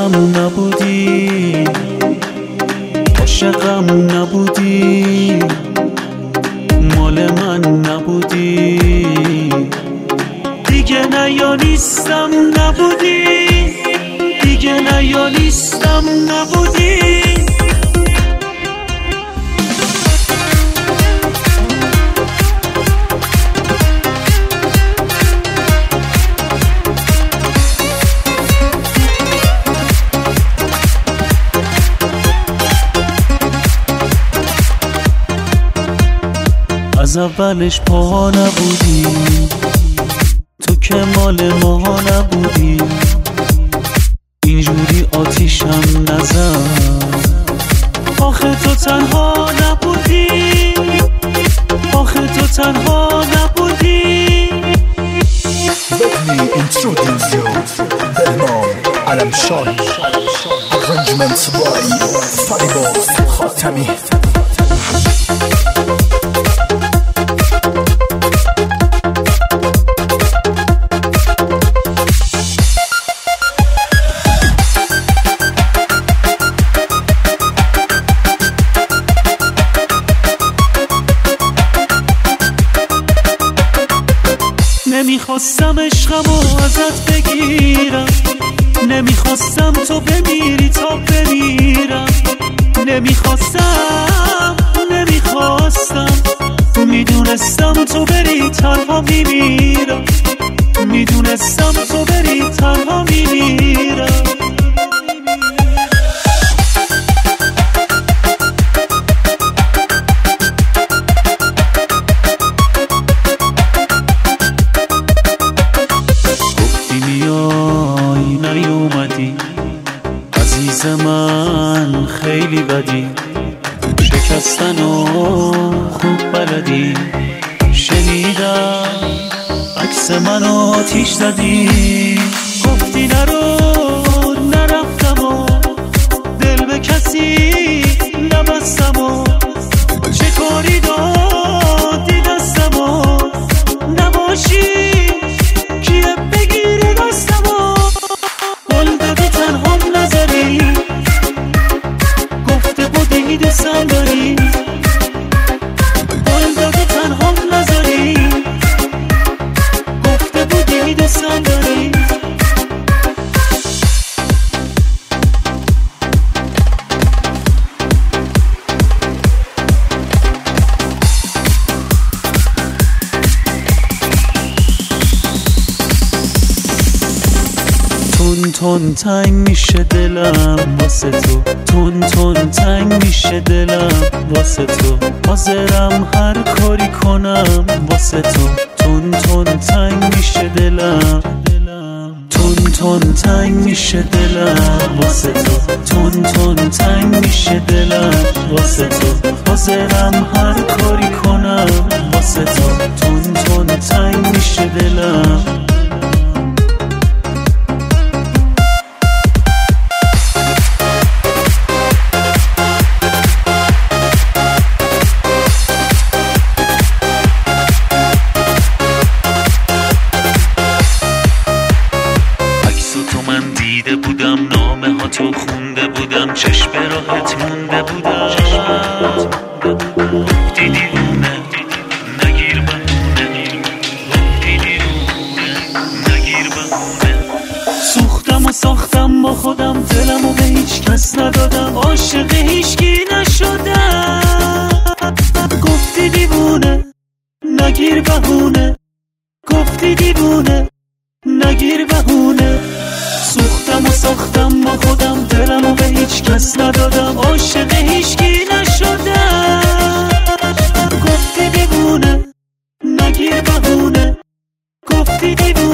عاشقم نبودی، عاشقم نبودی، مال من نبودی، دیگه نیالیستم نبودی، دیگه نیالیستم نبودی. از اولش پا نبودی، تو که مال ما نبودی، اینجوری آتیشم نزن. آخه تو تنها نبودی، آخه تو تنها نبودی. Let me introduce you, Belmon Alam Shahi. Arrangements by Faribo Khatami. نمیخواستم عشقمو ازت بگیرم، نمیخواستم تو بمیری تا بمیرم، نمیخواستم میدونستم تو بری تنها میمیرم، میدونستم تو بری تنها میمیرم. نیومدی عزیز من، خیلی بدی، شکستن و خوب بلدی. شنیدم عکس منو آتیش زدی، گفتی نرو نرفتم و دل به کسی نبستم و چه کاری دادی دستم و نباشی کیه بگیری دستم و گل دادی تنهام نذاری، گفته بودی دوستم داری، گل دادی تنهام نذاری، گفته بودی دوستم داری. تون تون تنگ میشه دلم واسه تو، تون تون تنگ میشه دلم واسه تو، حاضرم هر کاری کنم واسه تو. تون تون تنگ میشه دلم، تون تون تنگ میشه دلم واسه تو، تون تون تنگ میشه دلم واسه تو، حاضرم هر کاری کنم واسه تو. تون تون تنگ میشه دلم. دیده بودم نامه ها تو خونده بودم، چشم راحت مونده بودم. گفتی دیوونه نگیر بهونه، گفتی دیوونه نگیر بهونه. سوختم و ساختم با خودم، دلم و به هیچ کس ندادم، عاشق هیچکی نشدم. گفتی دیوونه نگیر بهونه، گفتی دیوونه نگیر بهونه. سوختم و ساختم با خودم، دلم و به هیچ کس ندادم، عاشق هیچکی نشدم. گفتی دیوونه نگیر بهونه، گفتی دیوونه